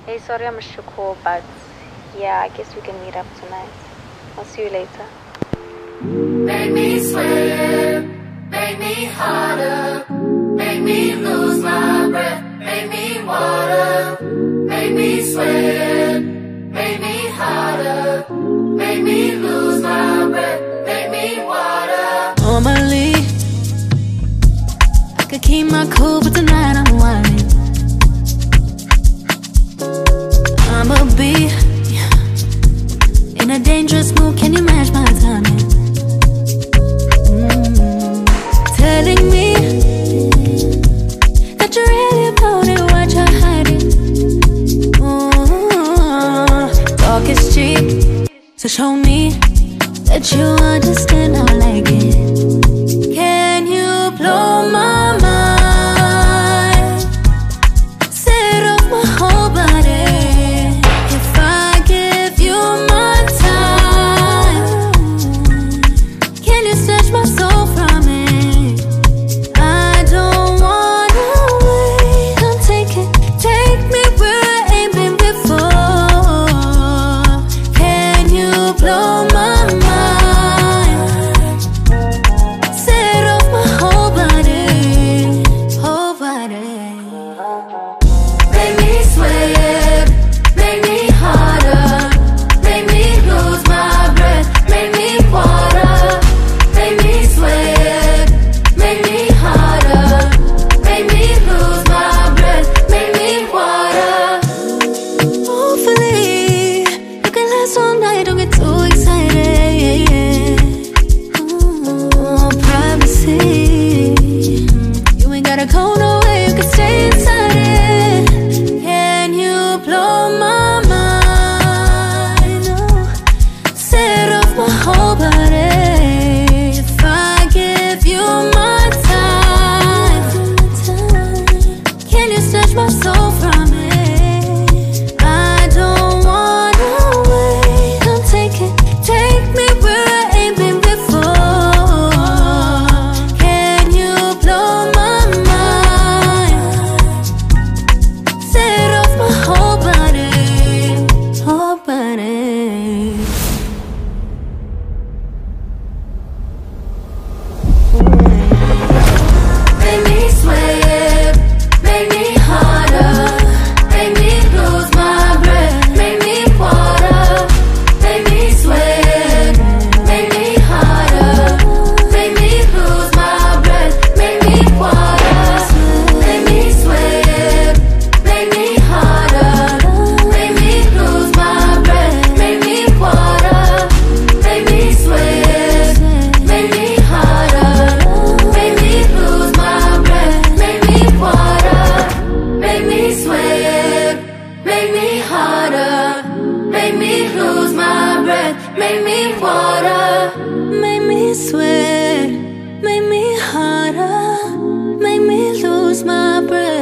Hey, sorry I missed your call, but yeah, I guess we can meet up tonight. I'll see you later. Make me sweat, make me harder, make me lose my breath, make me water, make me sweat, make me harder, make me lose my breath, make me water. Normally, I could keep my cool, but tonight I'm whining. I'ma be in a dangerous mood, can you match my timing? Telling me that you're really about it, what you're hiding. Talk is cheap, so show me that you understand how I like it. Can you blow my mind? Set off my whole body. If I give you my time, can you snatch my soul from it? I don't wanna wait. Come take me where I ain't been before. Can you blow my mind? Set off my whole body, whole body. Make me sweat, make me harder, make me lose my breath, make me water, make me sweat, make me harder, make me lose my breath, make me water. Hopefully, you can last all night, don't get too excited. Privacy, you ain't gotta go nowhere, you can stay inside it. Can you blow my mind? Set off my whole body. If I give you my time, can you snatch my soul from it? I don't wanna wait. Come take me where I ain't been before. Can you blow my mind? Set off my whole body, whole body. Make me sweat, make me harder, make me lose my breath, make me water, make me sweat, make me harder, make me lose my breath, make me water, make me sweat, make me harder, make me lose my breath, make me water, make me sweat, make me harder, make me lose my breath, make me water, make me sweat, make me harder, make me lose my breath, make me water. Make me sweat, make me harder, make me lose my breath.